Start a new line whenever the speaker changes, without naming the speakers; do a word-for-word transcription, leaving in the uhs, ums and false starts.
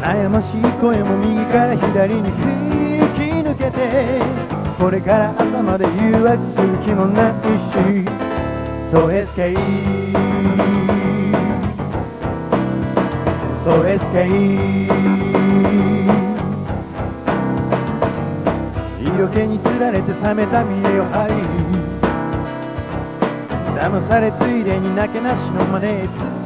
悩ましい声も右から左に引き抜けて、これから朝まで誘惑する気もないし、 So escape So escape 色気につられて冷めた見栄を張り、騙されついでになけなしのマネー